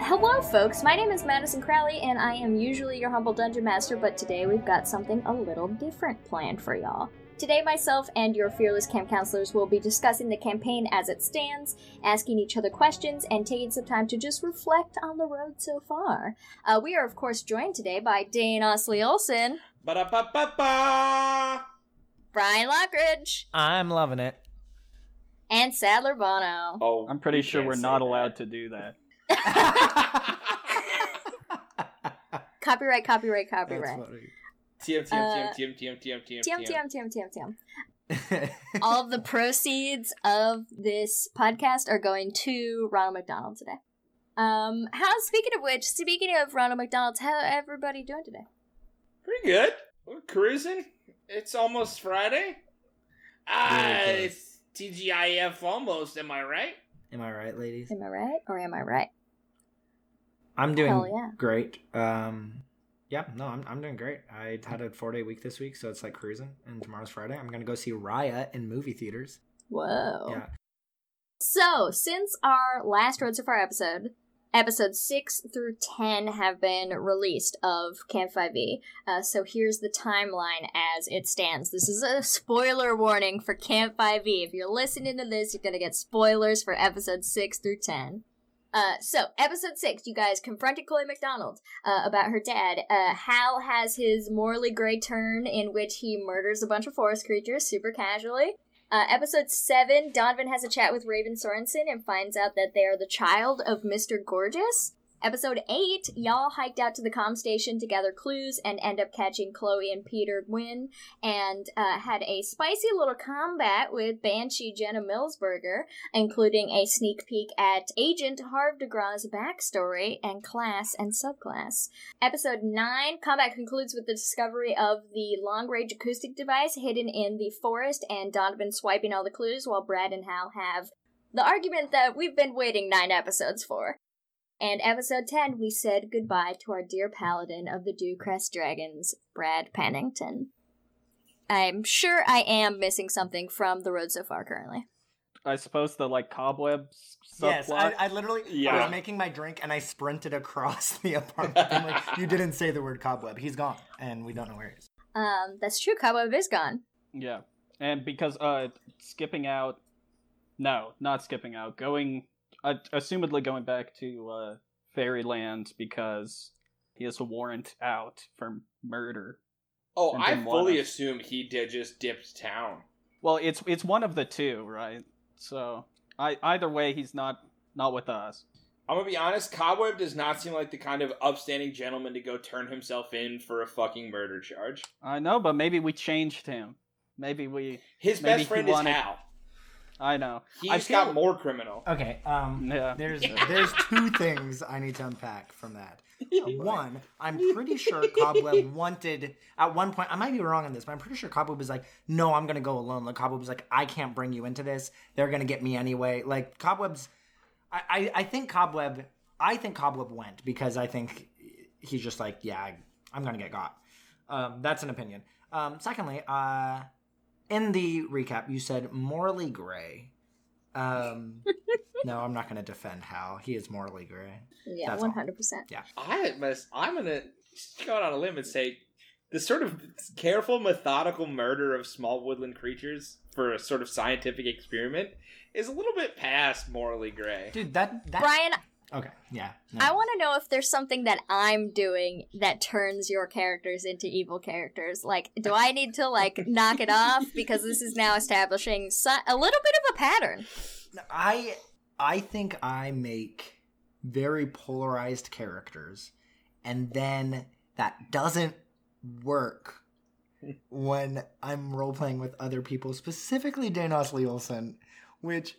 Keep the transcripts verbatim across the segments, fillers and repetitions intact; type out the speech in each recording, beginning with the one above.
Hello folks, my name is Madison Crowley and I am usually your humble dungeon master, but today we've got something a little different planned for y'all. Today myself and your fearless camp counselors will be discussing the campaign as it stands, asking each other questions, and taking some time to just reflect on the road so far. Uh, we are of course joined today by Dane Osley Olson. Ba-da-ba-ba-ba! Brian Lockridge. I'm loving it. And Sadler Bono. Oh, I'm pretty sure we're not that. allowed to do that. Copyright, copyright, copyright. T M, T M, T M, T M, T M, T M, T M, T M, T M, T M, T M. All of the proceeds of this podcast are going to Ronald McDonald today. Um, how, speaking of which, speaking of Ronald McDonald, how everybody doing today? Pretty good. We're cruising. It's almost Friday. Ah, it's T G I F almost, am I right? Am I right, ladies? Am I right? Or am I right? I'm doing Hell yeah. great. Um, yeah, no, I'm I'm doing great. I had a four day week this week, so it's like cruising. And tomorrow's Friday. I'm gonna go see Raya in movie theaters. Whoa. Yeah. So, since our last Road So Far episode, episodes six through ten have been released of Camp five E. Uh, so here's the timeline as it stands. This is a spoiler warning for Camp five E. If you're listening to this, you're gonna get spoilers for episodes six through ten. Uh, so, episode six, you guys confronted Chloe McDonald, uh, about her dad. Uh, Hal has his morally gray turn in which he murders a bunch of forest creatures super casually. Uh, episode seven, Donovan has a chat with Raven Sorensen and finds out that they are the child of Mister Gorgeous. Episode eight, y'all hiked out to the comm station to gather clues and end up catching Chloe and Peter Gwynn, and uh, had a spicy little combat with Banshee Jenna Millsberger, including a sneak peek at Agent Harv de Graux's backstory and class and subclass. Episode nine, combat concludes with the discovery of the long-range acoustic device hidden in the forest, and Donovan swiping all the clues while Brad and Hal have the argument that we've been waiting nine episodes for. And episode ten, we said goodbye to our dear paladin of the Dewcrest Dragons, Brad Pennington. I'm sure I am missing something from the road so far currently. I suppose the, like, cobwebs subplot? Yes, I, I literally Yeah. I was making my drink and I sprinted across the apartment. I'm like, you didn't say the word cobweb. He's gone, and we don't know where he is. Um, that's true, Cobweb is gone. Yeah. And because, uh, skipping out... No, not skipping out. Going... Uh, assumedly going back to uh, Fairyland because he has a warrant out for murder. Oh, And I then fully one- assumed he did just dipped town. Well, it's it's one of the two, right? So I either way, he's not not with us. I'm gonna be honest, Cobweb does not seem like the kind of upstanding gentleman to go turn himself in for a fucking murder charge. I know, but maybe we changed him. Maybe we. His Maybe best he friend wanted- is Hal. I know. I He's feel- got more criminal. Okay, um, Yeah. there's there's two things I need to unpack from that. One, I'm pretty sure Cobweb wanted, at one point, I might be wrong on this, but I'm pretty sure Cobweb was like, no, I'm going to go alone. Like, Cobweb was like, I can't bring you into this. They're going to get me anyway. Like, Cobweb's, I, I, I think Cobweb, I think Cobweb went because I think he's just like, yeah, I, I'm going to get got. Um, that's an opinion. Um, secondly, uh, in the recap, you said morally gray. Um, no, I'm not going to defend Hal. He is morally gray. Yeah, That's all. one hundred percent. Yeah. I must, I'm gonna go out on a limb and say the sort of careful, methodical murder of small woodland creatures for a sort of scientific experiment is a little bit past morally gray. Dude, that... that Brian, okay, yeah. No. I want to know if there's something that I'm doing that turns your characters into evil characters. Like, do I need to, like, knock it off? Because this is now establishing so- a little bit of a pattern. I, I think I make very polarized characters, and then that doesn't work when I'm role-playing with other people, specifically Dane Osley Olson, which...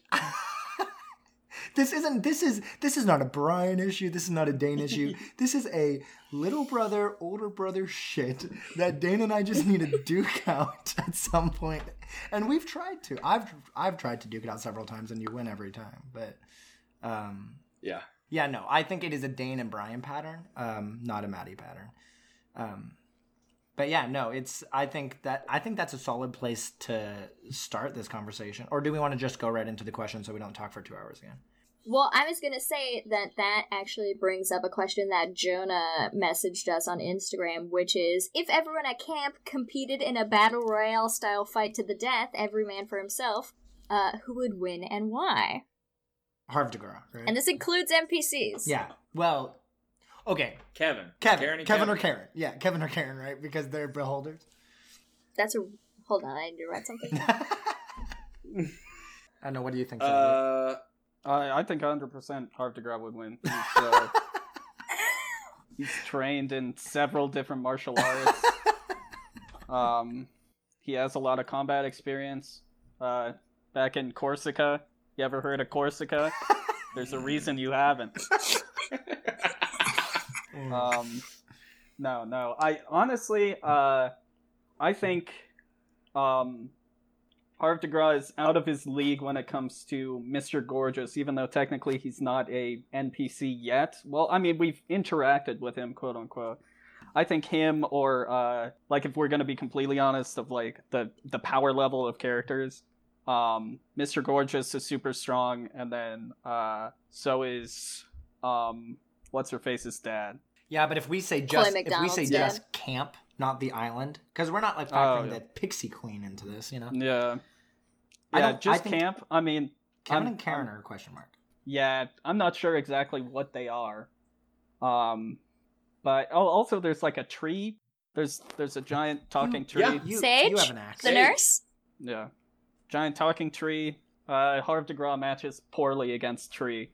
This isn't, this is, this is not a Brian issue, this is not a Dane issue, this is a little brother, older brother shit that Dane and I just need to duke out at some point. And we've tried to. I've, I've tried to duke it out several times and you win every time, but, um... Yeah. Yeah, no, I think it is a Dane and Brian pattern, um, not a Maddie pattern. Um... But yeah, no, it's, I think that, I think that's a solid place to start this conversation. Or do we want to just go right into the question so we don't talk for two hours again? Well, I was going to say that that actually brings up a question that Jonah messaged us on Instagram, which is, if everyone at camp competed in a battle royale style fight to the death, every man for himself, uh, who would win and why? Harvdagra, right? And this includes N P Cs. Yeah. Well, okay. Kevin. Kevin. Karen and Kevin, Kevin or Karen. Yeah, Kevin or Karen, right? Because they're beholders. That's a... Hold on, I need to write something. I don't know, what do you think? Uh, I I think one hundred percent Harvdagra would win. He's, uh, he's trained in several different martial arts. Um, he has a lot of combat experience. Uh, back in Corsica, you ever heard of Corsica? There's a reason you haven't. Um, no, no. I honestly, uh, I think, um, Harvdagra is out of his league when it comes to Mister Gorgeous, even though technically he's not a N P C yet. Well, I mean, we've interacted with him, quote unquote. I think him or, uh, like, if we're gonna be completely honest of, like, the, the power level of characters, um, Mister Gorgeous is super strong, and then, uh, so is, um, what's-her-face's dad. Yeah, but if we say Chloe just if we McDonald's say dead. just camp, not the island, because we're not like Oh, factoring yeah. the Pixie Queen into this, you know. Yeah. I Yeah, don't- just I think- camp. I mean, Kevin I'm- and Karen I'm- are a question mark. yeah, I'm not sure exactly what they are. Um, but oh, also there's like a tree. There's there's a giant talking tree. yeah. You, Sage? you have an axe. The Sage. nurse? Yeah. Giant talking tree. Uh, Harvdagra matches poorly against tree.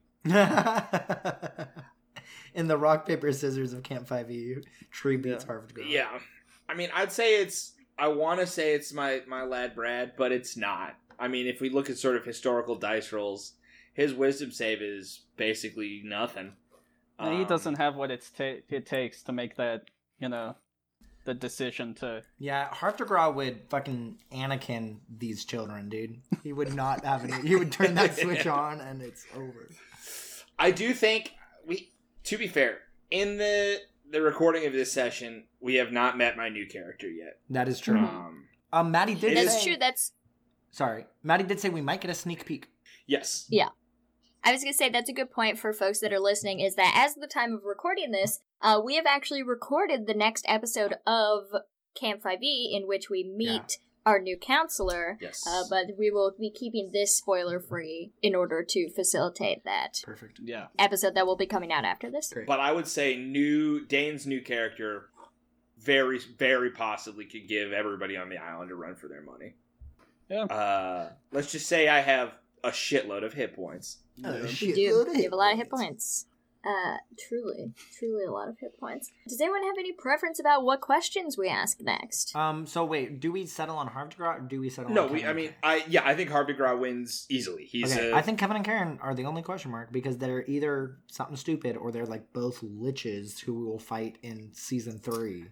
In the rock paper scissors of Camp five E, Tree beats Yeah. Harvdagra. yeah. I mean, I'd say it's. I want to say it's my my lad Brad, but it's not. I mean, if we look at sort of historical dice rolls, his wisdom save is basically nothing. And he Um, doesn't have what it's ta- it takes to make that, you know, the decision to. Yeah, Harvdagra would fucking Anakin these children, dude. He would not have any. He would turn that switch on and it's over. I do think we. To be fair, in the the recording of this session, we have not met my new character yet. That is true. Mhm. Um, Um, Maddie did It That's say. true, that's... Sorry, Maddie did say we might get a sneak peek. yes. I was going to say that's a good point for folks that are listening, is that as of the time of recording this, uh, we have actually recorded the next episode of Camp five E in which we meet our new counselor, Yes. uh, but we will be keeping this spoiler-free in order to facilitate that Perfect. Yeah. episode that will be coming out after this. Great. But I would say new Dane's new character very very possibly could give everybody on the island a run for their money. Yeah. Uh, let's just say I have a shitload of hit points. Oh, Yeah. shit, You load do. of You have a lot of hit points. points. Uh, truly, truly a lot of hit points. Does anyone have any preference about what questions we ask next? Um. So wait, do we settle on Harvdagra or do we settle? No, on we. Kevin I and mean, Karen? I yeah, I think Harvdagra wins easily. He's Okay, a, I think Kevin and Karen are the only question mark because they're either something stupid or they're like both liches who will fight in season three.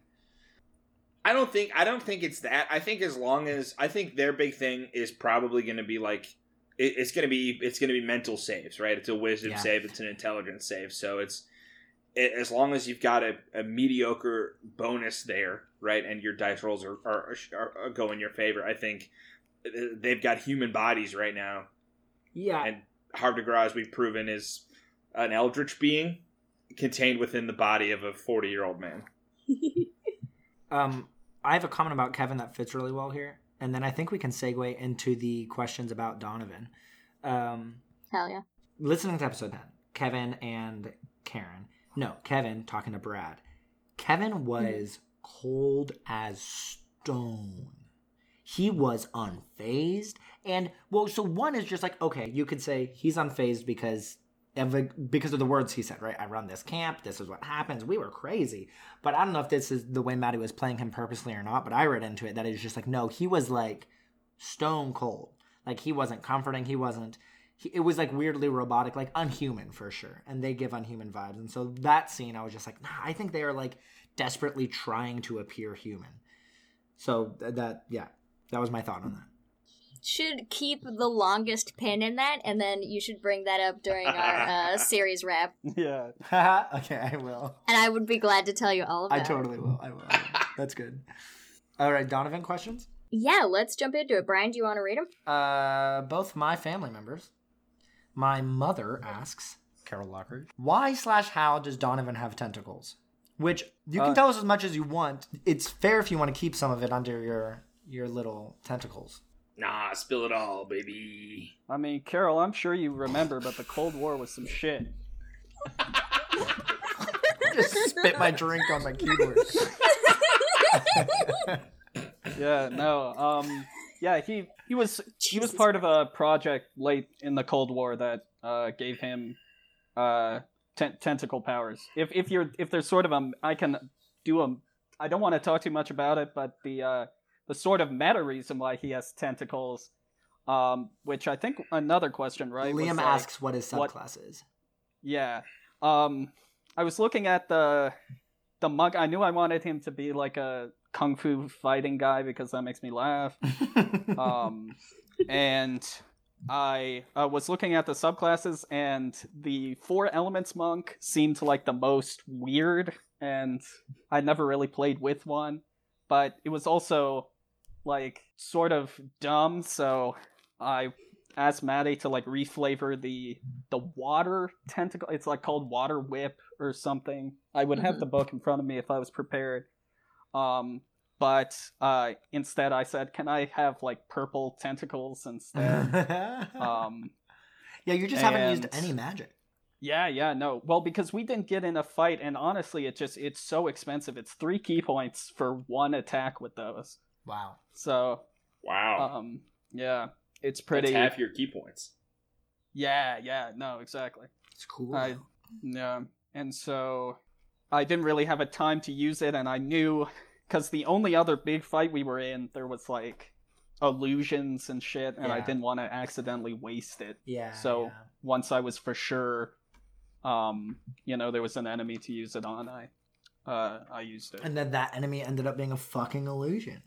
I don't think I don't think it's that. I think as long as I think their big thing is probably going to be like it, it's going to be it's going to be mental saves, right? It's a wisdom Yeah. save, it's an intelligence save, so it's it, as long as you've got a, a mediocre bonus there, right, and your dice rolls are are, are, are go in your favor. I think they've got human bodies right now, Yeah. and Harvdagra, as we've proven, is an eldritch being contained within the body of a forty-year-old man. Um, I have a comment about Kevin that fits really well here, and then I think we can segue into the questions about Donovan. Um, Hell yeah. listening to episode ten, Kevin and Karen. No, Kevin talking to Brad. Kevin was cold as stone. He was unfazed. And, well, so one is just like, okay, you could say he's unfazed because of, because of the words he said, right? I run this camp. This is what happens. We were crazy. But I don't know if this is the way Maddie was playing him purposely or not, but I read into it that it's just like, no, he was like stone cold. Like he wasn't comforting. He wasn't, he, it was like weirdly robotic, like unhuman for sure. And they give unhuman vibes. And so that scene, I was just like, nah, I think they are like desperately trying to appear human. So th- that, yeah, that was my thought on that. Should keep the longest pin in that, and then you should bring that up during our uh, series wrap. Yeah. Okay, I will. And I would be glad to tell you all about I totally will. I will. I will. That's good. All right, Donovan, questions? it. Yeah, let's jump into it. Brian, do you want to read them? Uh, both my family members. My mother asks, Carol Lockhart, why slash how does Donovan have tentacles? Which, you can Uh, tell us as much as you want. It's fair if you want to keep some of it under your your little tentacles. Nah, spill it all, baby. I mean, Carol, I'm sure you remember, but the Cold War was some shit. Just spit my drink on my keyboard. Yeah, no, um, yeah, he he was he was Jesus. part of a project late in the Cold War that uh, gave him uh, ten- tentacle powers. If if you're if there's sort of a I can do a I don't want to talk too much about it, but the uh, the sort of meta reason why he has tentacles, um, which I think another question, right? was Liam like, asks what his what- subclass is. Yeah, um, I was looking at the the monk. I knew I wanted him to be like a kung fu fighting guy because that makes me laugh. um, and I uh, was looking at the subclasses, and the Four Elements monk seemed like the most weird, and I never really played with one, but it was also like sort of dumb, so I asked Maddie to like reflavor the the water tentacle. It's like called Water Whip or something. I would have Mhm. the book in front of me if I was prepared. Um, but uh, instead I said, can I have like purple tentacles instead? um, yeah, you just haven't used and- any magic. yeah, yeah, no. Well, because we didn't get in a fight, and honestly, it just it's so expensive. It's three key points for one attack with those. Wow. So, Wow. um, yeah, it's pretty. That's half your key points. Yeah, yeah, no, exactly. It's cool. I, yeah, and so I didn't really have a time to use it, and I knew because the only other big fight we were in, there was like illusions and shit, and I Yeah. didn't want to accidentally waste it. yeah. So yeah. once I was for sure, um, you know, there was an enemy to use it on, I, uh, I used it. And then that enemy ended up being a fucking illusion.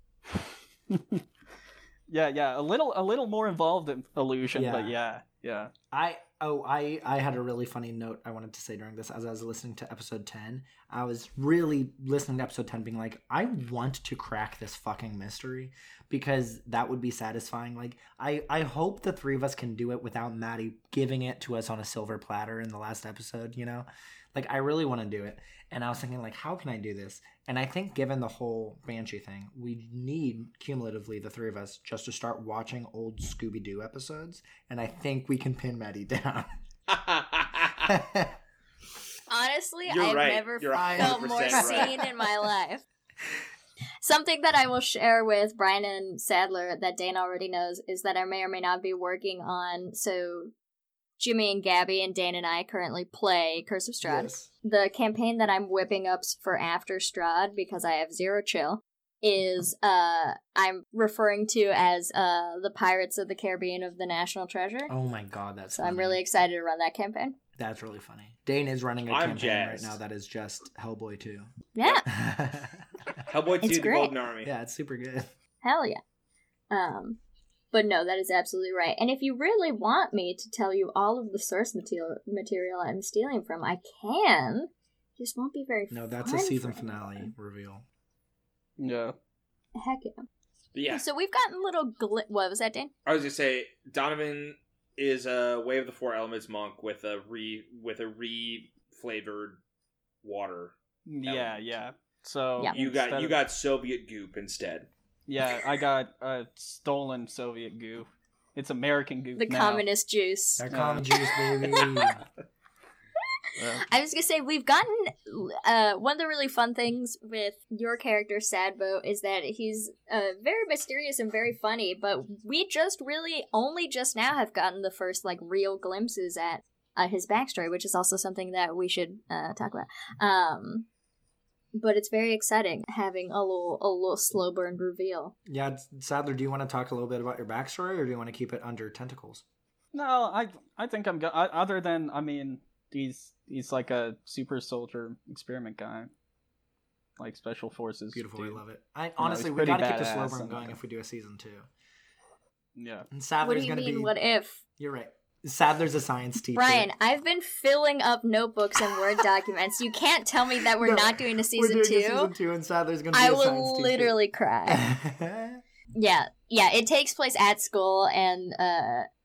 Yeah, yeah, a little, a little more involved in illusion, but Yeah. yeah, yeah. I oh I I had a really funny note I wanted to say during this as I was listening to episode ten. I was really listening to episode ten being like, I want to crack this fucking mystery because that would be satisfying. Like I I hope the three of us can do it without Maddie giving it to us on a silver platter in the last episode, you know? Like I really want to do it. And I was thinking like, how can I do this? And I think given the whole Banshee thing, we need cumulatively the three of us just to start watching old Scooby-Doo episodes. And I think we can pin Maddie down. Honestly, You're I've right. never You're felt more one hundred percent right. seen in my life. Something that I will share with Brian and Sadler that Dane already knows is that I may or may not be working on. So Jimmy and Gabby and Dane and I currently play Curse of Strahd. Yes. The campaign that I'm whipping up for after Strahd, because I have zero chill, is uh I'm referring to as uh the Pirates of the Caribbean of the National Treasure. Oh my god, that's So funny. I'm really excited to run that campaign. That's really funny. Dane is running a I'm campaign jazzed. right now that is just Hellboy two. Yeah, Hellboy two, It's The great. Golden Army. Yeah, it's super good. hell yeah. Um, but no, that is absolutely right. And if you really want me to tell you all of the source material material I'm stealing from, I can. Just won't be very. No, that's a fun season for finale anyone. reveal. Yeah. Heck yeah. But yeah, So we've gotten little gli- what was that, Dane? I was gonna say Donovan is a Way of the Four Elements monk with a re with a re flavored water. Yeah, yeah. So Yeah. You got instead you of- got Soviet goop instead. Yeah, I got uh, stolen Soviet goo. It's American goo. The now. communist juice. That Yeah. common juice, baby. Uh, I was gonna say we've gotten uh, one of the really fun things with your character Sadbo is that he's uh, very mysterious and very funny, but we just really only just now have gotten the first like real glimpses at uh, his backstory, which is also something that we should uh, talk about. Um, but it's very exciting having a little a little slow burn reveal. Yeah, Sadler, do you want to talk a little bit about your backstory, or do you want to keep it under tentacles? no, I I think I'm good. Other than I mean, he's he's like a super soldier experiment guy, like special forces. Beautiful, dude. I love it. I honestly, he's we pretty gotta keep the slow badass burn and, going uh, if we do a season two. Yeah. And What do Sadler's you gonna mean? be. What if? You're right. Sadler's a science teacher. Brian, I've been filling up notebooks and Word documents. You can't tell me that we're No, not doing a we're season doing two. a season two, and Sadler's gonna be I a science will teacher. literally cry. Yeah, yeah, it takes place at school, and uh,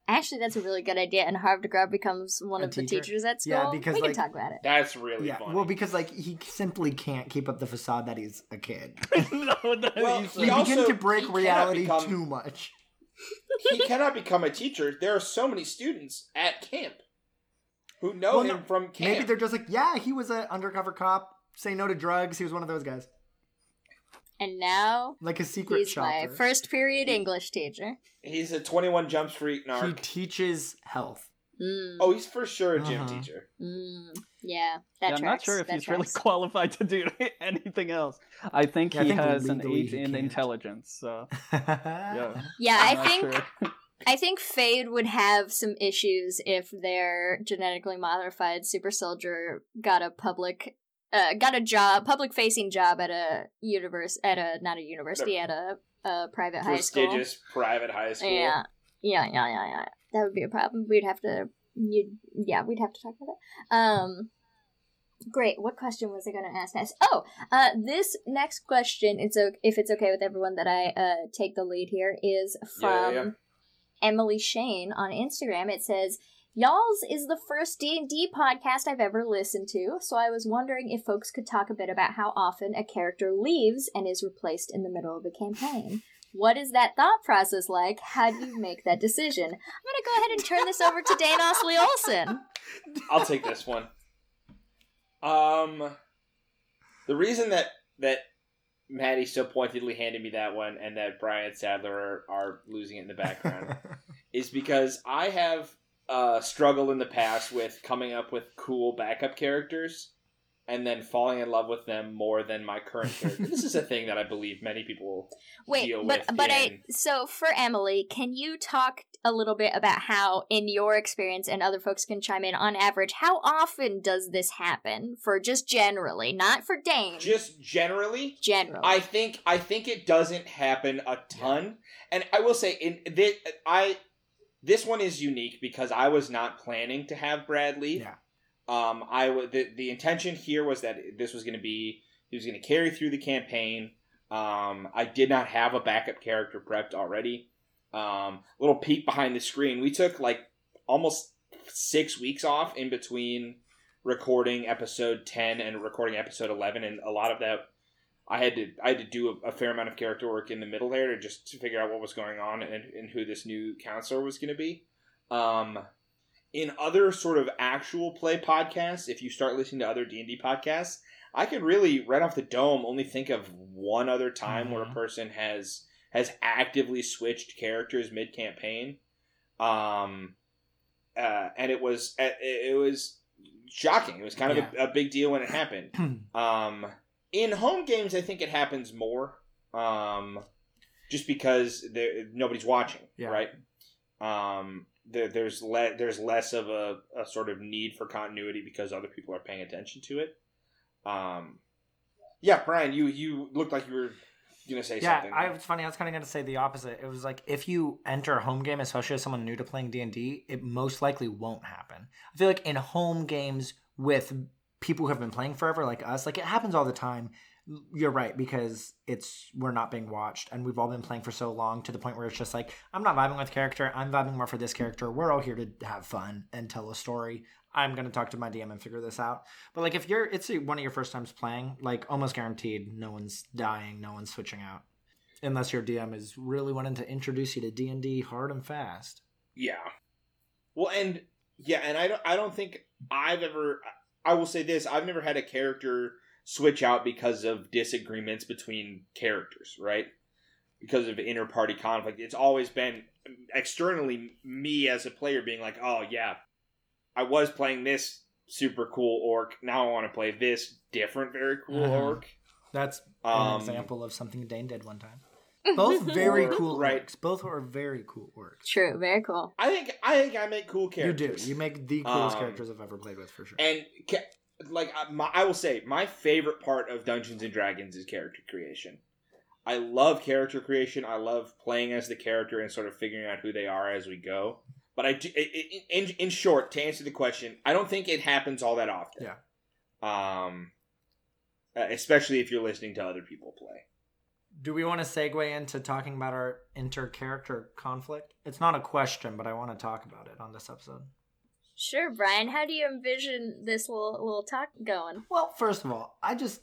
Actually, that's a really good idea, and Harvdagra becomes one A of the teacher? teachers at school. Yeah, because, we can like- talk about it. That's really Yeah, funny. well, because like he simply can't keep up the facade that he's a kid. no, no, Well, he's he We like- also- begin to break he cannot reality become- too much. he cannot become a teacher. There are so many students at camp who know Well, him no, from camp. Maybe they're just like, yeah, he was an undercover cop. Say no to drugs. He was one of those guys, And now like a secret he's shopper. my first period English teacher. He's a twenty-one Jump Street He narc. teaches health. Mm, Oh, he's for sure a gym Uh-huh. teacher. mm, yeah, that yeah, I'm not tracks, sure if that he's really tracks. qualified to do anything else. I think Yeah, I he think has an legally eight he in can't. intelligence, so yeah. Yeah, I'm I not think sure. I think Fade would have some issues if their genetically modified super soldier got a public, uh, got a job, public facing job at a universe, at a not a university, at a, a private high school. Prestigious private high school. Yeah, yeah, yeah, yeah, yeah. That would be a problem. We'd have to, you'd, yeah, we'd have to talk about it. Um, great. What question was I going to ask next? Oh, uh, this next question, it's o- if it's okay with everyone that I uh take the lead here, is from Yeah, yeah. Emily Shane on Instagram. It says, "Y'all's is the first D and D podcast I've ever listened to, so I was wondering if folks could talk a bit about how often a character leaves and is replaced in the middle of a campaign. What is that thought process like? How do you make that decision?" I'm gonna go ahead and turn this over to Dane Osley Olsen. I'll take this one. Um, the reason that that Maddie so pointedly handed me that one, and that Brian Sadler are, are losing it in the background, is because I have uh, struggled in the past with coming up with cool backup characters, and then falling in love with them more than my current character. This is a thing that I believe many people Wait, deal but with. but in, I so for Emily, can you talk a little bit about how, in your experience, and other folks can chime in, on average, how often does this happen for just generally, not for Dane, just generally. generally? I think I think it doesn't happen a ton, and I will say in this I this one is unique because I was not planning to have Brad leave. Yeah. Um, I w- the the intention here was that this was going to be he was going to carry through the campaign. Um, I did not have a backup character prepped already. Um, little peek behind the screen. We took like almost six weeks off in between recording episode ten and recording episode eleven, and a lot of that I had to I had to do a, a fair amount of character work in the middle there to just to figure out what was going on and, and who this new counselor was going to be. Um, in other sort of actual play podcasts, if you start listening to other D and D podcasts, I could really, right off the dome, only think of one other time Mm-hmm. where a person has has actively switched characters mid campaign, um, uh, and it was it was shocking. It was kind of Yeah. a, a big deal when it happened. um, in home games, I think it happens more, um, just because there nobody's watching, Yeah. right? Um, there, there's le- there's less of a, a sort of need for continuity because other people are paying attention to it. Um, yeah, Brian, you you looked like you were gonna say Yeah, something. I, it's funny. I was kind of going to say the opposite. It was like if you enter a home game, especially as someone new to playing D and D, it most likely won't happen. I feel like in home games with people who have been playing forever, like us, like it happens all the time. You're right, because it's we're not being watched, and we've all been playing for so long to the point where it's just like I'm not vibing with character. I'm vibing more for this character. We're all here to have fun and tell a story. I'm gonna talk to my D M and figure this out. But like if you're, it's one of your first times playing, like almost guaranteed, no one's dying, no one's switching out, unless your D M is really wanting to introduce you to D and D hard and fast. Yeah. Well, and yeah, and I don't I don't think I've ever. I will say this: I've never had a character switch out because of disagreements between characters, right? Because of inter-party conflict. It's always been externally me as a player being like, oh yeah, I was playing this super cool orc, now I want to play this different very cool Uh-huh. orc. That's an Um, example of something Dane did one time. Both very Or- cool right. orcs. Both are very cool orcs. True, very cool. I think I think I make cool You characters. do. You make the coolest Um, characters I've ever played with, for sure. And ca- like I- my, I will say, my favorite part of Dungeons and Dragons is character creation. I love character creation. I love playing as the character and sort of figuring out who they are as we go. But I, do, i- i- in in short, to answer the question, I don't think it happens all that often. Yeah. Um, uh, especially if you're listening to other people play. do we want to segue into talking about our inter-character conflict? It's not a question, but I want to talk about it on this episode. Sure, Brian. How do you envision this little little talk going? Well, first of all, I just...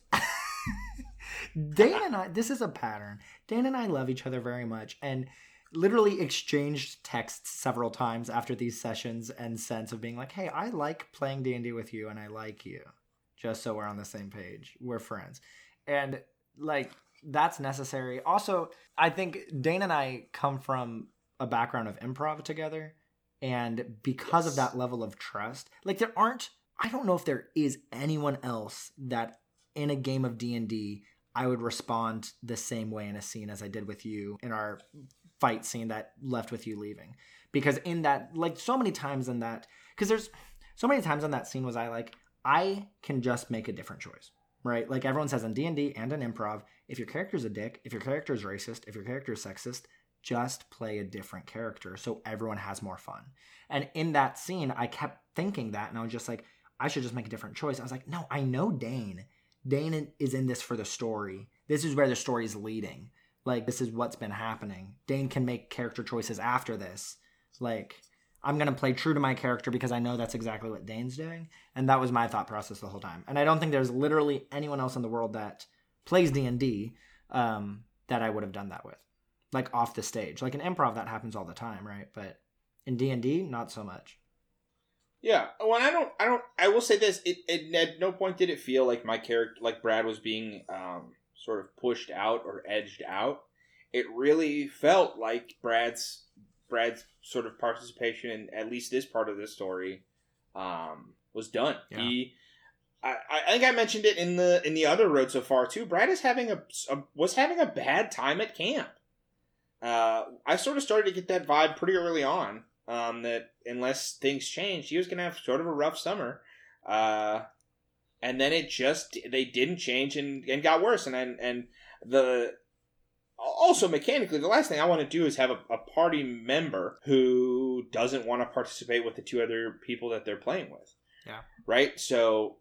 Dane and I, this is a pattern. Dane and I love each other very much, and literally exchanged texts several times after these sessions and sense of being like, hey, I like playing D and D with you, and I like you. Just so we're on the same page. We're friends. And, like, that's necessary. Also, I think Dane and I come from a background of improv together, and because yes. of that level of trust, like, there aren't, I don't know if there is anyone else that in a game of D and D I would respond the same way in a scene as I did with you in our fight scene that left with you leaving. Because in that, like, so many times in that, because there's so many times in that scene was I like, I can just make a different choice, right? Like everyone says in D and D and in improv, if your character's a dick, if your character is racist, if your character is sexist, just play a different character so everyone has more fun. And in that scene, I kept thinking that, and I was just like, I should just make a different choice. I was like, no, I know Dane. Dane is in this for the story. This is where the story is leading. Like, this is what's been happening. Dane can make character choices after this. Like, I'm going to play true to my character because I know that's exactly what Dane's doing. And that was my thought process the whole time. And I don't think there's literally anyone else in the world that plays D and D um, that I would have done that with. Like, off the stage. Like, in improv, that happens all the time, right? But in D and D, not so much. Yeah, well, I don't, I don't, I will say this, it, it at no point did it feel like my character, like Brad was being um, sort of pushed out or edged out. It really felt like Brad's, Brad's sort of participation in at least this part of the story um, was done. Yeah. He, I, I think I mentioned it in the, in the other road so far too, Brad is having a, a was having a bad time at camp. Uh, I sort of started to get that vibe pretty early on. Um, that unless things changed, he was going to have sort of a rough summer. Uh, and then it just, they didn't change and, and got worse. And, and, and the, also mechanically, the last thing I want to do is have a, a party member who doesn't want to participate with the two other people that they're playing with. Yeah. Right? So,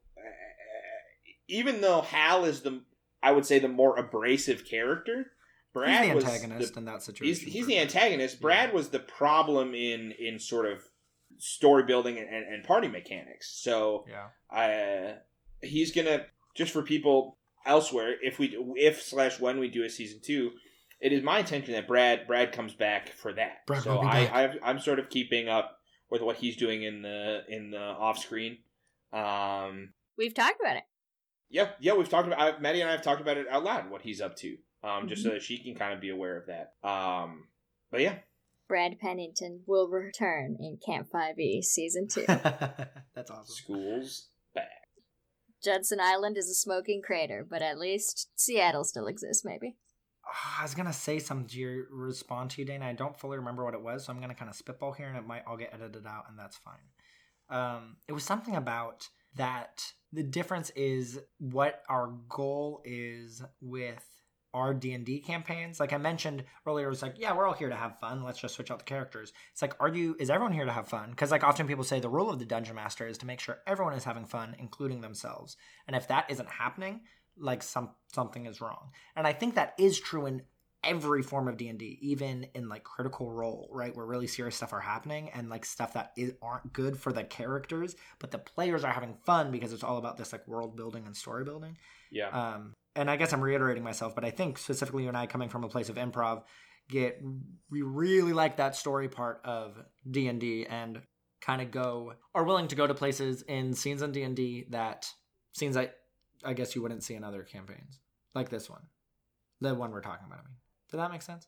uh, even though Hal is the, I would say the more abrasive character, Brad he's the antagonist was the, in that situation. He's, he's the antagonist. Brad yeah. was the problem in, in sort of story building and, and, and party mechanics. So yeah. uh, he's going to, just for people elsewhere, if we if slash when we do a season two, it is my intention that Brad Brad comes back for that. Brad so I, I've, I'm sort of keeping up with what he's doing in the in the off screen. Um, we've talked about it. Yeah, yeah, we've talked about. I, Maddie and I have talked about it out loud. What he's up to. Um, just mm-hmm. so that she can kind of be aware of that. Um, but yeah. Brad Pennington will return in Camp five E Season two. That's awesome. School's back. Judson Island is a smoking crater, but at least Seattle still exists, maybe. Oh, I was going to say something to your respond to you, Dana. I don't fully remember what it was, so I'm going to kind of spitball here, and it might all get edited out, and that's fine. Um, it was something about that the difference is what our goal is with our D and D campaigns. Like I mentioned earlier, it was like, yeah, we're all here to have fun. Let's just switch out the characters. It's like, are you, is everyone here to have fun? Because like often people say the role of the Dungeon Master is to make sure everyone is having fun, including themselves. And if that isn't happening, like some something is wrong. And I think that is true in every form of D and D, even in like Critical Role, right? Where really serious stuff are happening and like stuff that is, aren't good for the characters, but the players are having fun because it's all about this like world building and story building. Yeah. Um, and I guess I'm reiterating myself, but I think specifically you and I coming from a place of improv, get we really like that story part of D and D and kind of go, are willing to go to places in scenes in D and D that scenes I, I guess you wouldn't see in other campaigns. Like this one. The one we're talking about, I mean. Did that make sense?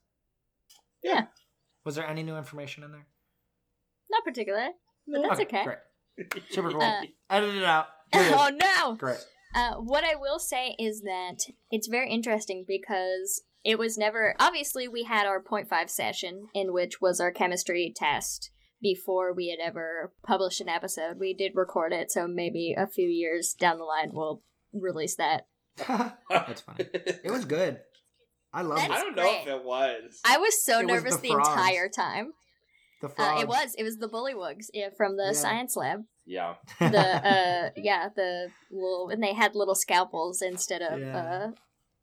Yeah. Was there any new information in there? Not particularly, but that's okay. okay. Great. Super cool. Uh, Edit it out. Oh, no! Great. Uh, what I will say is that it's very interesting because it was never... Obviously, we had our point five session, in which was our chemistry test before we had ever published an episode. We did record it, so maybe a few years down the line we'll release that. That's funny. It was good. I love it. I don't know great. if it was. I was so it nervous was the, the entire time. The frogs. Uh, it was. It was the bullywugs yeah, from the yeah. science lab. Yeah. The uh, yeah, the little and they had little scalpels instead of yeah. uh,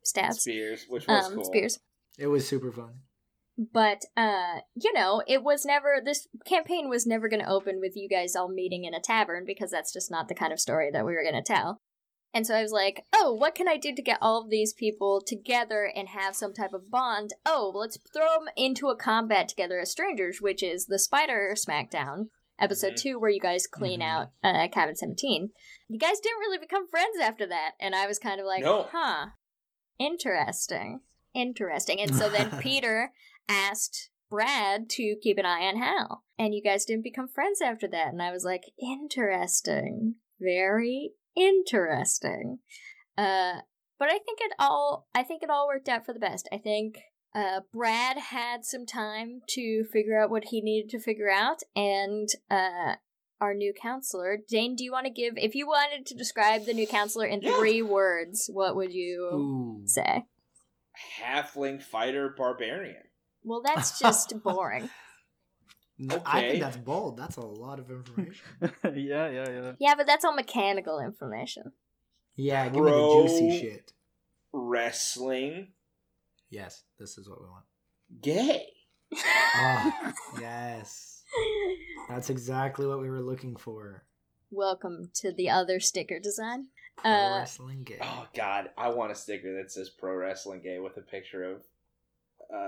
stats. Spears, which was Um, cool. Spears. It was super fun. But, uh, you know, it was never, this campaign was never going to open with you guys all meeting in a tavern, because that's just not the kind of story that we were going to tell. And so I was like, oh, what can I do to get all of these people together and have some type of bond? Oh, let's throw them into a combat together as strangers, which is the Spider Smackdown, episode Mm-hmm. two, where you guys clean Mhm. out uh, Cabin seventeen. You guys didn't really become friends after that, and I was kind of like, No. huh, interesting, interesting. And so then Peter asked Brad to keep an eye on Hal, and you guys didn't become friends after that, and I was like, interesting, very interesting. Uh, but I think it all, I think it all worked out for the best. I think uh, Brad had some time to figure out what he needed to figure out, and uh, our new counselor, Dane, do you want to give, if you wanted to describe the new counselor in Yeah. three words, what would you Ooh. say? Halfling fighter barbarian. Well, that's just boring. No, I Okay. think that's bold. That's a lot of information. yeah, yeah, yeah. Yeah, but that's all mechanical information. Yeah, give Pro- me the juicy shit. Wrestling. Yes, this is what we want. Gay. Oh, yes. That's exactly what we were looking for. Welcome to the other sticker design. Pro Uh, wrestling gay. Oh God, I want a sticker that says "Pro Wrestling Gay" with a picture of uh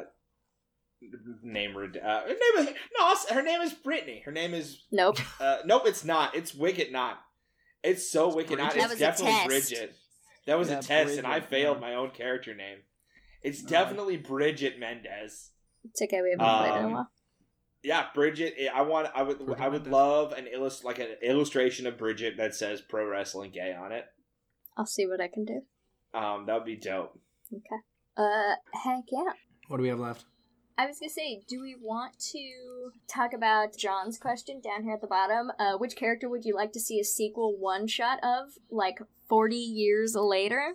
name. Red- uh, her name is, no, her name is Brittany. Her name is Nope. uh nope. It's not. It's Wicked not. It's so Wicked not. Bridget? It's That was a definitely test. Bridget. That was Yeah, a test, and I Bridget, failed yeah. my own character name. It's Uh, definitely Bridget Mendez. It's okay, we haven't played in a Um, while. Yeah, Bridget. I want. I would. Bridget I would Mendez. love an illust like an illustration of Bridget that says "Pro Wrestling Gay" on it. I'll see what I can do. Um, that would be dope. Okay. Uh, heck yeah. What do we have left? I was gonna say, do we want to talk about John's question down here at the bottom? Uh, which character would you like to see a sequel one-shot of, like, forty years later?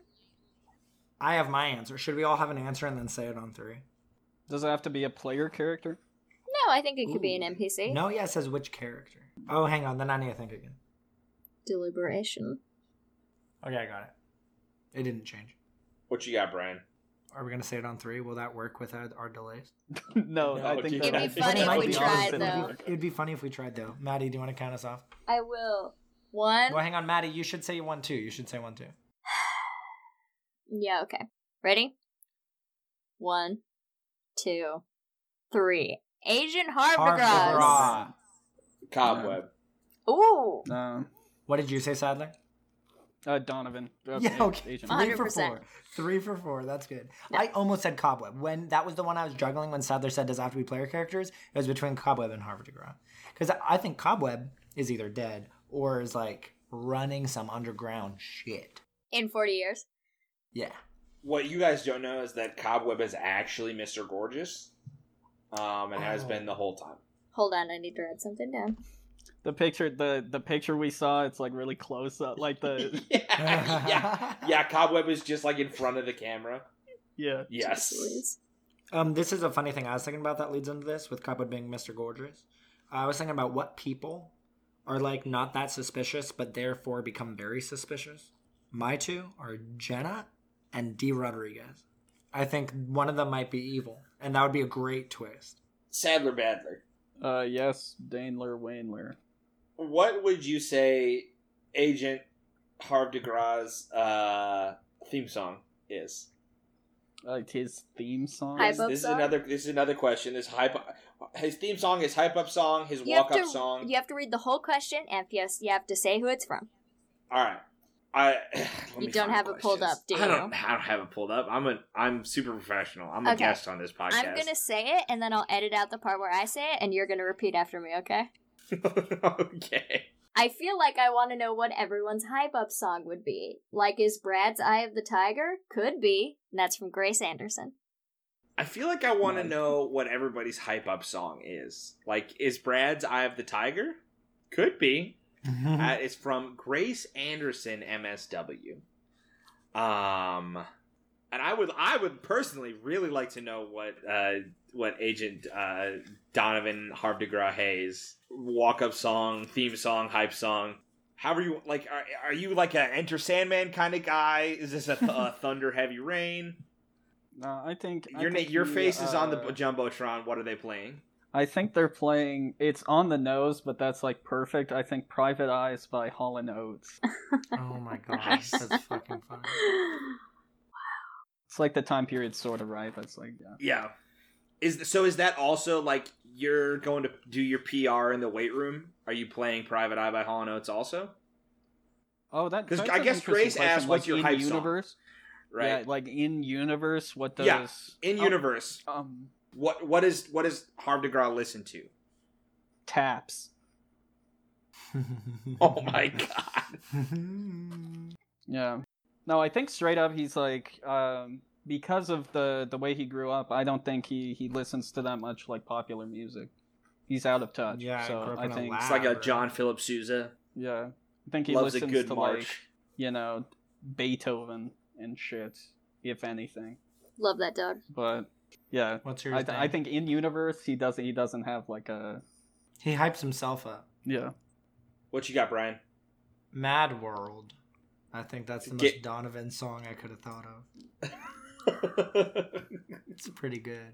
I have my answer. Should we all have an answer and then say it on three? Does it have to be a player character? No, I think it could be an Ooh. N P C. No, yeah, it says which character. Oh, hang on. Then I need to think again. Deliberation. Okay, I got it. It didn't change. What you got, Brian? Are we going to say it on three? Will that work without our delays? no, No, I dude. think It'd that be I funny think if that we might be tried, honest. though. It'd be funny if we tried, though. Maddie, do you want to count us off? I will. One. Well, hang on, Maddie. You should say one, too. You should say one, too. Yeah, okay. Ready? One, two, three. Agent Harvegras. Harvegras. Cobweb. Ooh. No. What did you say, Sadler? Uh, Donovan. Uh, Yeah, A- okay. Agent. Three one hundred for percent. four. Three for four. That's good. No. I almost said Cobweb. When that was the one I was juggling when Sadler said, does it have to be player characters? It was between Cobweb and Harvard DeGraw. Because I think Cobweb is either dead or is like running some underground shit. In forty years. Yeah. What you guys don't know is that Cobweb is actually Mister Gorgeous, um, and has Oh. been the whole time. Hold on, I need to write something down. The picture, the the picture we saw, it's like really close up, like the yeah, yeah, yeah. Cobweb is just like in front of the camera. yeah. Yes. Jeez Louise. Um, this is a funny thing I was thinking about that leads into this with Cobweb being Mister Gorgeous. I was thinking about what people are like not that suspicious, but therefore become very suspicious. My two are Jenna and D. Rodriguez. I think one of them might be evil, and that would be a great twist. Sadler Badler. Uh, yes, Daimler Wainler. What would you say Agent Harv de Gras' uh, theme song is? Like his theme song. Hype This, up this is song? another. This is another question. This hype. His theme song is hype up song. His You have walk up to song. you have to read the whole question, and you have, you have to say who it's from. All right. I. let You me don't find have the it pulled questions. up, do I don't. you? I don't have it pulled up. I'm a. I'm super professional. I'm a Okay. guest on this podcast. I'm gonna say it, and then I'll edit out the part where I say it, and you're gonna repeat after me, okay? Okay. I feel like I want to know what everyone's hype up song would be. Like, is Brad's Eye of the Tiger? Could be. And that's from Grace Anderson. I feel like I want to Nice. know what everybody's hype up song is. Like, is Brad's Eye of the Tiger? Could be. Uh, it's from Grace Anderson, M S W. Um, and I would, I would personally really like to know what, uh, what Agent uh, Donovan Harv de Gras Hayes walk up song, theme song, hype song, How are you, like, are, are you like an Enter Sandman kind of guy? Is this a, th- a Thunder Heavy Rain? Uh, I think I Your, think your he, face is on the uh, Jumbotron. What are they playing? I think they're playing. It's on the nose, but that's like perfect. I think "Private Eyes" by Hall and Oates. Oh my gosh, that's fucking funny. It's like the time period sort of right. That's like yeah. Yeah. Is so? Is that also like you're going to do your P R in the weight room? Are you playing "Private Eye" by Hall and Oates also? Oh, that 'Cause that's I an guess interesting Grace question. asked, what's Like, your in hype song? universe? Right. Yeah, like in universe, what does Yeah, in oh, universe, um what what is what does Harv de Graaf listen to? taps? Oh my god! Yeah. No, I think straight up he's like um because of the the way he grew up, I don't think he he listens to that much like popular music. He's out of touch. Yeah, I so grew up I in a think lab. It's like a Elaborate. John Philip Sousa. yeah, I think he Loves a listens good to march. like you know Beethoven and shit, if anything. Love that dog. But yeah, What's yours? I, th- I think in universe he doesn't he doesn't have like a he hypes himself up. yeah. What you got, Brian? Mad World. I think that's the Get- most Donovan song I could have thought of. It's pretty good.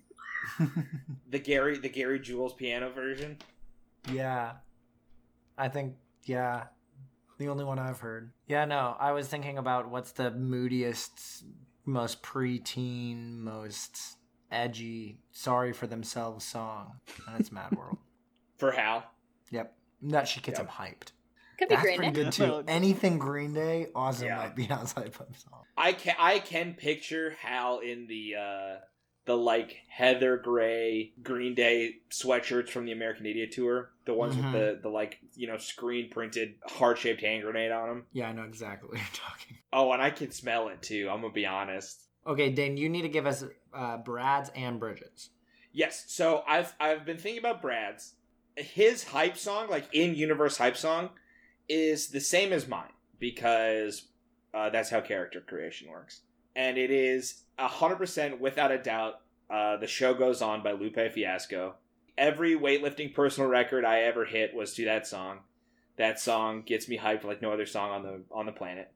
the Gary the Gary Jules piano version. Yeah. I think, yeah. The only one I've heard. Yeah, no, I was thinking about what's the moodiest, most preteen, most edgy, sorry for themselves song. And it's Mad World. For Hal. Yep. That shit gets Yep. him hyped. Could be That's Green pretty Day. good too. No. Anything Green Day, awesome Yeah. might be outside of song. I can I can picture Hal in the uh the like heather gray Green Day sweatshirts from the American Idiot tour, the ones Mhm. with the the like you know screen printed heart shaped hand grenade on them. Yeah, I know exactly what you're talking. Oh, and I can smell it too. I'm gonna be honest. Okay, Dane, you need to give us uh, Brad's and Bridget's. Yes, so I've I've been thinking about Brad's. His hype song, like in universe hype song, is the same as mine because uh, that's how character creation works, and it is a hundred percent without a doubt. Uh, the Show Goes On by Lupe Fiasco. Every weightlifting personal record I ever hit was to that song. That song gets me hyped like no other song on the on the planet.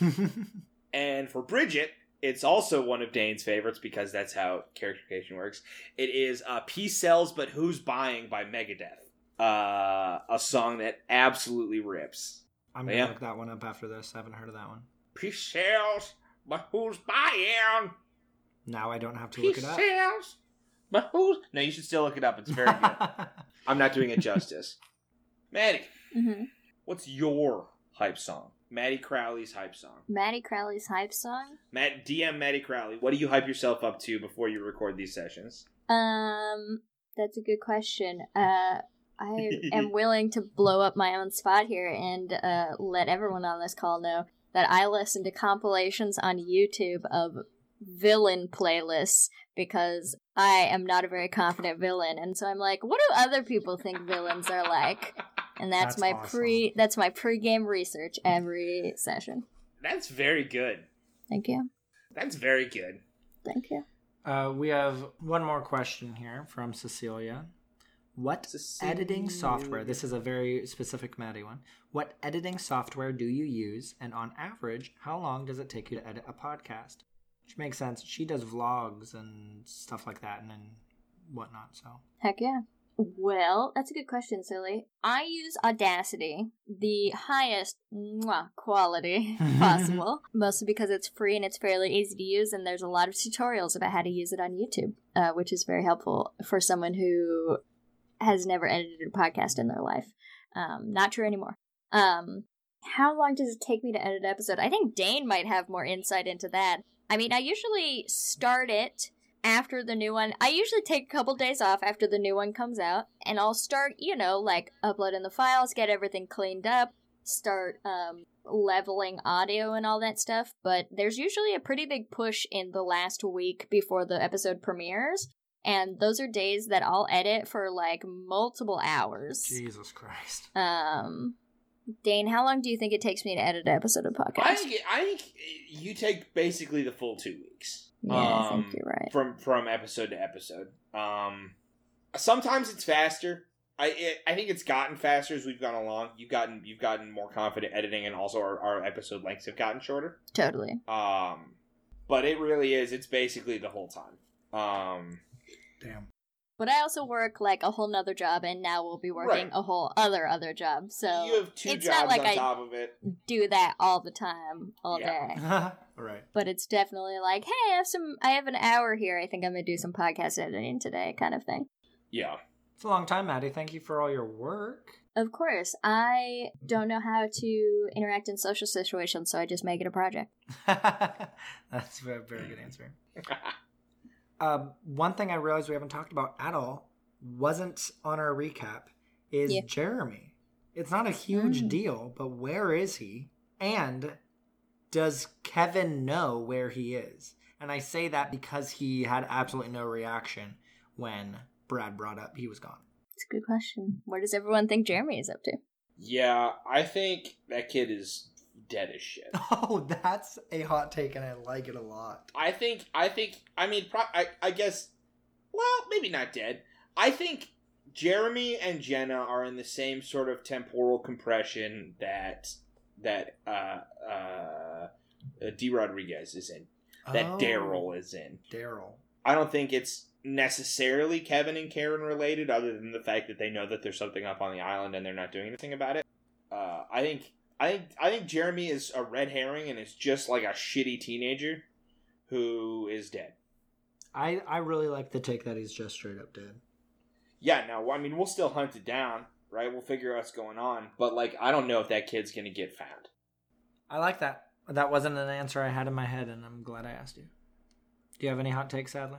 And for Bridget, it's also one of Dane's favorites because that's how character creation works. It is uh, Peace Sells But Who's Buying by Megadeth. Uh, a song that absolutely rips. I'm gonna Yeah. look that one up after this. I haven't heard of that one. Peace sells, but who's buying? Now I don't have to look Peace it up. sells, but who's... No, you should still look it up. It's very good. I'm not doing it justice. Maddie, Mm-hmm. what's your hype song? Maddie Crowley's hype song. Maddie Crowley's hype song. Matt, D M Maddie Crowley. What do you hype yourself up to before you record these sessions? Um, that's a good question. Uh, I am willing to blow up my own spot here and uh, let everyone on this call know that I listen to compilations on YouTube of villain playlists because I am not a very confident villain, and so I'm like, what do other people think villains are like? And that's, That's my awesome. pre that's my pre-game research every session. That's very good. Thank you. That's very good. Thank you. Uh, we have one more question here from Cecilia. What Cecilia. editing software, this is a very specific Maddie one, what editing software do you use, and on average, how long does it take you to edit a podcast? Which makes sense. She does vlogs and stuff like that and then whatnot, so. Heck yeah. Well, that's a good question, Silly. I use Audacity, the highest mwah, quality possible, mostly because it's free and it's fairly easy to use, and there's a lot of tutorials about how to use it on YouTube, uh, which is very helpful for someone who has never edited a podcast in their life. Um, not true anymore. Um, how long does it take me to edit an episode? I think Dane might have more insight into that. I mean, I usually start it after the new one. I usually take a couple days off after the new one comes out, and I'll start, you know, like uploading the files, get everything cleaned up, start um, leveling audio and all that stuff. But there's usually a pretty big push in the last week before the episode premieres, and those are days that I'll edit for like multiple hours. Jesus Christ. Um, Dane, how long do you think it takes me to edit an episode of podcast? I think, I think you take basically the full two weeks. yeah, I think um, you're right. From from episode to episode. Um, sometimes it's faster. I it, I think it's gotten faster as we've gone along. You've gotten you've gotten more confident editing, and also our, our episode lengths have gotten shorter. Totally. Um, but it really is. It's basically the whole time. Um, Damn. But I also work like a whole nother job, and now we'll be working Right. a whole other other job. So you have two it's jobs not like on I top of it. do that all the time, all Yeah. day. Right. But it's definitely like, hey, I have some. I have an hour here. I think I'm gonna do some podcast editing today, kind of thing. Yeah. It's a long time, Maddie. Thank you for all your work. Of course, I don't know how to interact in social situations, so I just make it a project. That's a very good answer. Um, one thing I realized we haven't talked about at all wasn't on our recap is Yeah. Jeremy. It's not a huge Mm. deal, but where is he? And does Kevin know where he is? And I say that because he had absolutely no reaction when Brad brought up he was gone. It's a good question. Where does everyone think Jeremy is up to? Yeah, I think that kid is dead as shit. Oh, that's a hot take, and I like it a lot. I think, I think, I mean, pro- I, I guess, well, maybe not dead. I think Jeremy and Jenna are in the same sort of temporal compression that that uh, uh, uh, D. Rodriguez is in, that Oh, Daryl is in. Daryl. I don't think it's necessarily Kevin and Karen related, other than the fact that they know that there's something up on the island and they're not doing anything about it. Uh, I think. I think I think Jeremy is a red herring and is just like a shitty teenager who is dead. I, I really like the take that he's just straight up dead. Yeah, no, I mean, we'll still hunt it down, right? We'll figure out what's going on. But, like, I don't know if that kid's going to get found. I like that. That wasn't an answer I had in my head, and I'm glad I asked you. Do you have any hot takes, Sadler?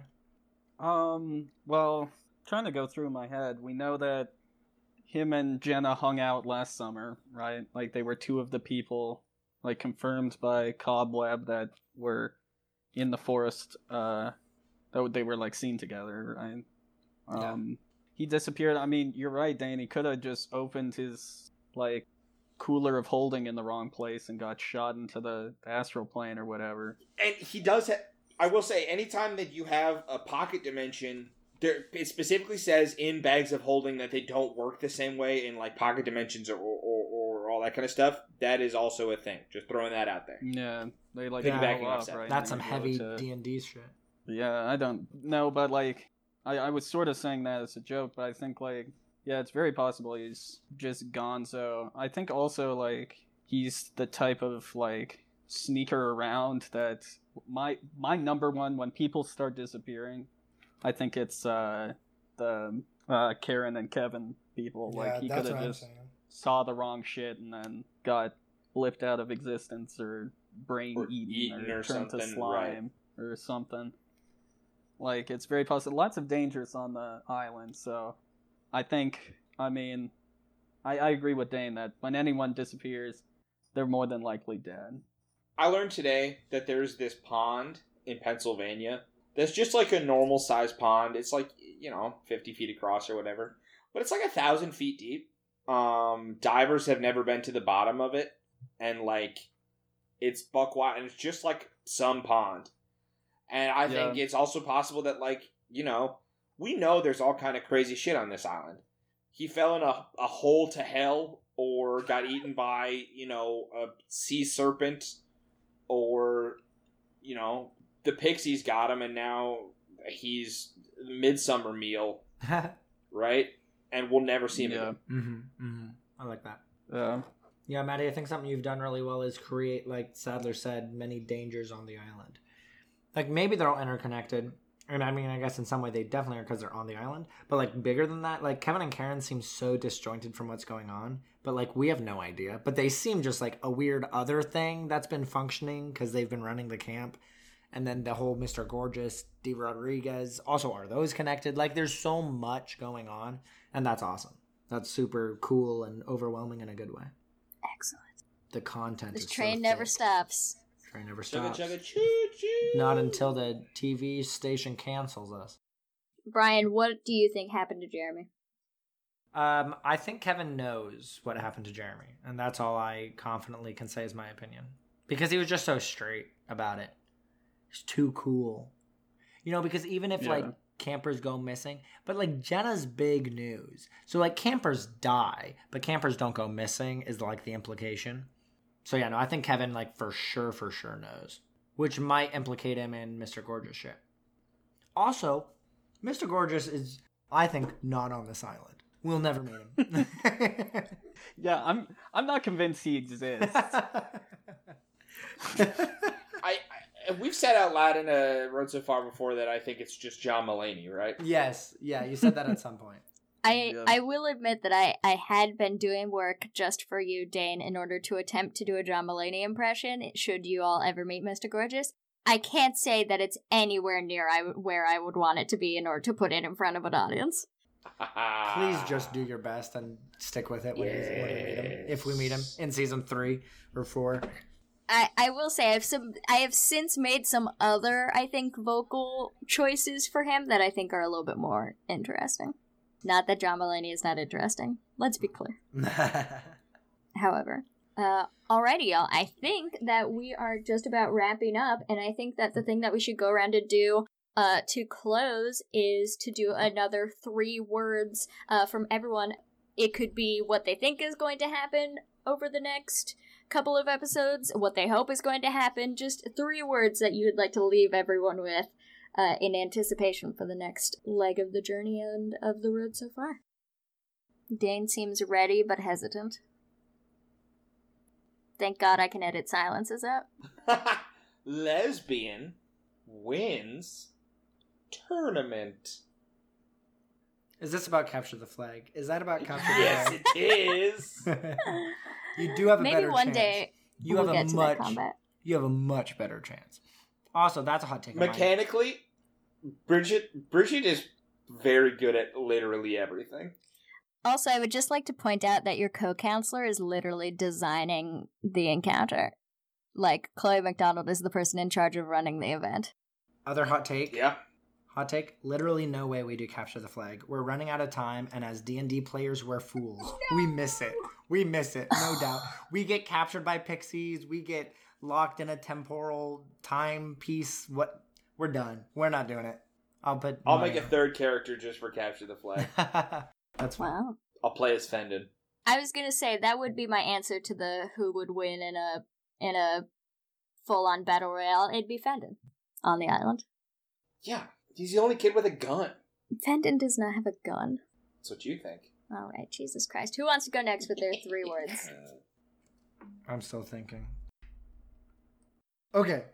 Um, well, trying to go through my head, we know that him and Jenna hung out last summer, right? Like, they were two of the people, like, confirmed by Cobweb that were in the forest, uh, that they were, like, seen together, right? Um, yeah. He disappeared. I mean, you're right, Dane. He could have just opened his, like, cooler of holding in the wrong place and got shot into the astral plane or whatever. And he does ha- I will say, anytime that you have a pocket dimension, there it specifically says in bags of holding that they don't work the same way in, like, pocket dimensions or, or, or all that kind of stuff. That is also a thing. Just throwing that out there. Yeah. They, like, Piggybacking go off up, right? That's some They go heavy to- D and D shit. Yeah, I don't know, but, like, I, I was sort of saying that as a joke, but I think, like, yeah, it's very possible he's just gonzo. I think also, like, he's the type of, like, sneaker around that my my number one, when people start disappearing, I think it's uh, the uh, Karen and Kevin people. Yeah, like, he that's could have what I'm just saying. saw the wrong shit and then got blipped out of existence or brain Or eaten, eaten or, or turned to something, slime or something. Like, it's very possible. Lots of dangers on the island, so I think, I mean, I, I agree with Dane that when anyone disappears, they're more than likely dead. I learned today that there's this pond in Pennsylvania that's just like a normal sized pond. It's like, you know, fifty feet across or whatever. But it's like a thousand feet deep. Um, divers have never been to the bottom of it. And, like, it's buck wild. And it's just like some pond. And I Yeah. think it's also possible that, like, you know, we know there's all kind of crazy shit on this island. He fell in a, a hole to hell or got eaten by, you know, a sea serpent, or, you know, the pixies got him and now he's midsummer meal, right? And we'll never see him Yeah. again. Mm-hmm, mm-hmm. I like that. Yeah. Yeah, Maddie, I think something you've done really well is create, like Sadler said, many dangers on the island. Like, maybe they're all interconnected. And I mean, I guess in some way they definitely are because they're on the island. But, like, bigger than that, like, Kevin and Karen seem so disjointed from what's going on. But, like, we have no idea. But they seem just like a weird other thing that's been functioning because they've been running the camp. And then the whole Mister Gorgeous, D. Rodriguez. Also, are those connected? Like, there's so much going on. And that's awesome. That's super cool and overwhelming in a good way. Excellent. The content This is train so never thick. stops. Train never Chugga stops. chugga choo choo. Not until the T V station cancels us. Brian, what do you think happened to Jeremy? Um, I think Kevin knows what happened to Jeremy, and that's all I confidently can say is my opinion. Because he was just so straight about it. He's too cool. You know, because even if, Yeah. like, campers go missing, but like Jenna's big news. So like campers die, but campers don't go missing is like the implication. So yeah, no, I think Kevin like for sure, for sure knows, which might implicate him in Mister Gorgeous shit. Also, Mister Gorgeous is, I think, not on this island. We'll never meet him. Yeah, I'm I'm not convinced he exists. I, I we've said out loud in a Road So Far before that I think it's just John Mulaney, right? Yes, yeah, you said that at some point. I, Yeah. I will admit that I, I had been doing work just for you, Dane, in order to attempt to do a John Mulaney impression, should you all ever meet Mister Gorgeous. I can't say that it's anywhere near I, where I would want it to be in order to put it in front of an audience. Please just do your best and stick with it when, he's, when we meet him. If we meet him in season three or four. I, I will say I've some I have since made some other, I think, vocal choices for him that I think are a little bit more interesting. Not that John Mulaney is not interesting. Let's be clear. However, uh, alrighty, y'all. I think that we are just about wrapping up, and I think that the thing that we should go around and do uh, to close is to do another three words uh, from everyone. It could be what they think is going to happen over the next couple of episodes, what they hope is going to happen, just three words that you would like to leave everyone with uh, in anticipation for the next leg of the journey and of the road so far. Dane seems ready but hesitant. Thank God I can edit silences out. Lesbian wins tournament. Is this about Capture the Flag? Is that about Capture the Yes, Flag? it is. You do have a Maybe better one chance. day you we'll have get a to much, that combat. You have a much better chance. Also, that's a hot take. of mine. Mechanically, Bridget Bridget is very good at literally everything. Also, I would just like to point out that your co-counselor is literally designing the encounter. Like, Chloe McDonald is the person in charge of running the event. Other hot take. Yeah. Hot take. Literally no way we do Capture the Flag. We're running out of time, and as D and D players, we're fools. Oh, no. We miss it. We miss it, no doubt. We get captured by pixies. We get locked in a temporal time piece. What? We're done. We're not doing it. I'll put. I'll money make a on third character just for Capture the Flag. it. That's fine. Wow. I'll play as Fendon. I was gonna say that would be my answer to the who would win in a in a full-on battle royale. It'd be Fendon on the island. Yeah, he's the only kid with a gun. Fendon does not have a gun. That's what you think. All right, Jesus Christ. Who wants to go next with their three words? I'm still thinking. Okay.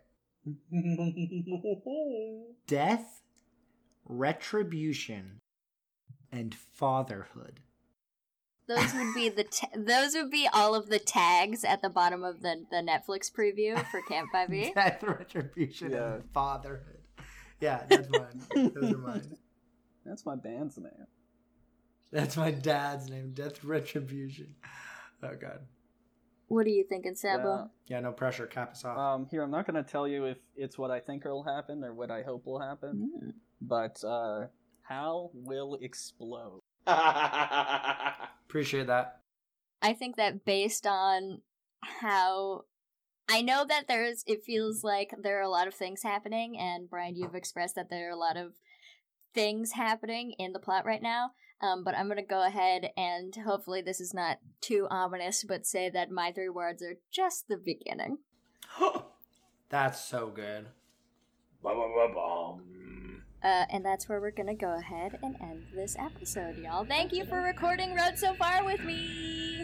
Death, retribution, and fatherhood. Those would be the ta- those would be all of the tags at the bottom of the, the Netflix preview for Camp five E. Death, retribution, Yeah. and fatherhood. Yeah, that's mine. Those are mine. That's my band's name. That's my dad's name. Death, retribution. Oh god. What are you thinking, Sabo? Yeah, no pressure. Cap us off. Um, here, I'm not going to tell you if it's what I think will happen or what I hope will happen, Mm. but uh, Hal will explode. Appreciate that. I think that based on how I know that there's it feels like there are a lot of things happening, and Brian, you've expressed that there are a lot of things happening in the plot right now. Um, but I'm gonna go ahead and hopefully this is not too ominous, but say that my three words are just the beginning. That's so good. Ba-ba-ba-bum. Uh, and that's where we're gonna go ahead and end this episode, y'all. Thank you for recording Road So Far with me!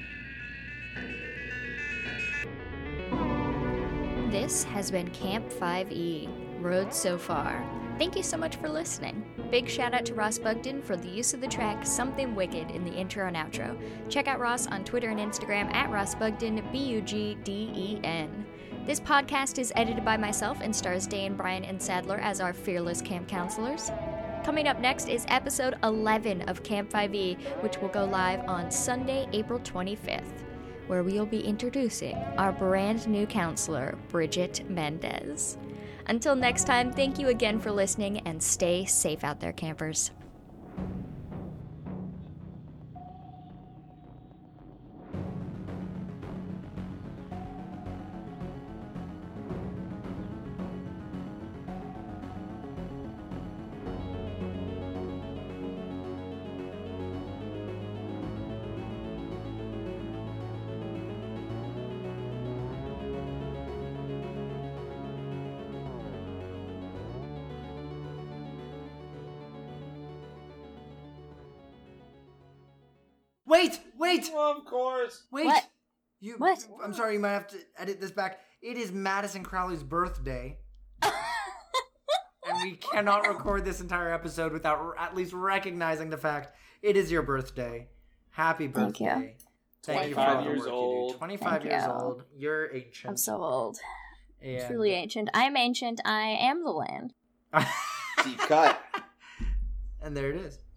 This has been Camp five E, Road So Far. Thank you so much for listening. Big shout out to Ross Bugden for the use of the track Something Wicked in the intro and outro. Check out Ross on Twitter and Instagram at Ross Bugden, B U G D E N. This podcast is edited by myself and stars Dane, Brian, and Sadler as our fearless camp counselors. Coming up next is episode eleven of Camp five E, which will go live on Sunday, April twenty-fifth, where we'll be introducing our brand new counselor, Bridget Mendez. Until next time, thank you again for listening, and stay safe out there, campers. wait, wait, Well, of course. wait. What? You, What? I'm sorry, you might have to edit this back. It is Madison Crowley's birthday, and we cannot record this entire episode without r- at least recognizing the fact it is your birthday. Happy Thank you. birthday. Thank you for twenty-five all the years work you old. do. twenty-five Thank years you. old. You're ancient. I'm so old. And- Truly ancient. I'm ancient. I am the land. Deep cut. And there it is.